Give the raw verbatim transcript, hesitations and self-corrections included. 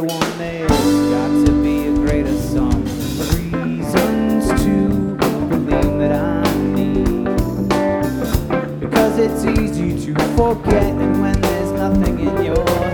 everyone, there's got to be a greater sum of reasons to believe that I need. Because it's easy to forget, and when there's nothing in your